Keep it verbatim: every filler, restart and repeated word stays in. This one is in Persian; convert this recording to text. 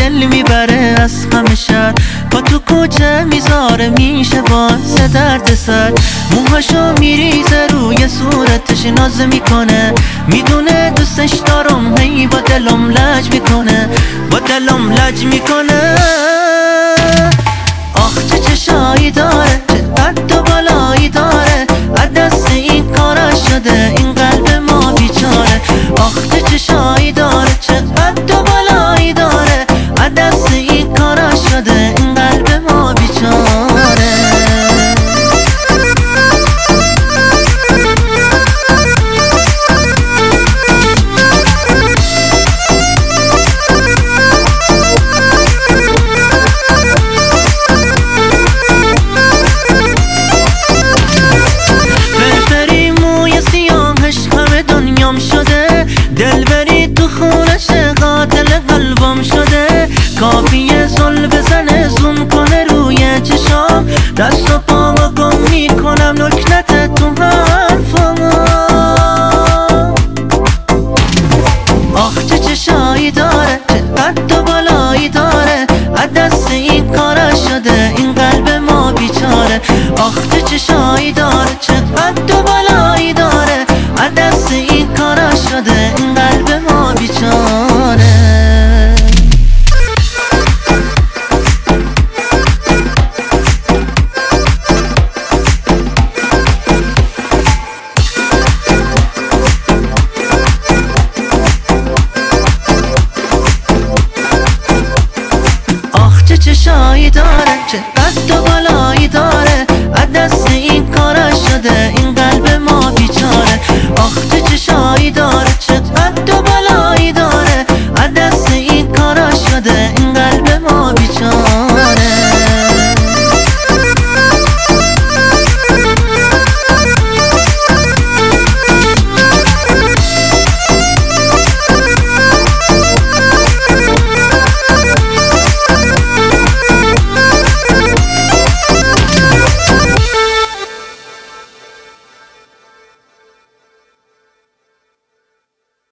دل میبره از همه شهر، با تو کوچه میذاره میشه باعث درد سر. موهاشو میریزه روی صورتش ناز میکنه، میدونه دوستش دارم، هی با دلم لج میکنه، با دلم لج میکنه. آخ چه چشایی داره، چه قد و بالایی داره، از دست این کارا شده این قلب ما بیچاره. آخ چه چشایی داره، چه قد و بالایی داره، از دست این کارا شده این قلب ما بیچاره. دلبری تو خونش قاتل قلبم شده، کافیه زل بزنه زوم کنه روی چشام، دست و پامو گم میکنم نکنت تو حرفم. آخ چه چشایی داره، چه قد و بالایی داره، از دست این کارا شده این قلب ما بیچاره. آخ چه چشایی داره، چه قد و بالایی داره، از دست این کارا شده این قلب ما بیچاره. آخ چه چشایی داره، چه قد و بالایی داره، از دست این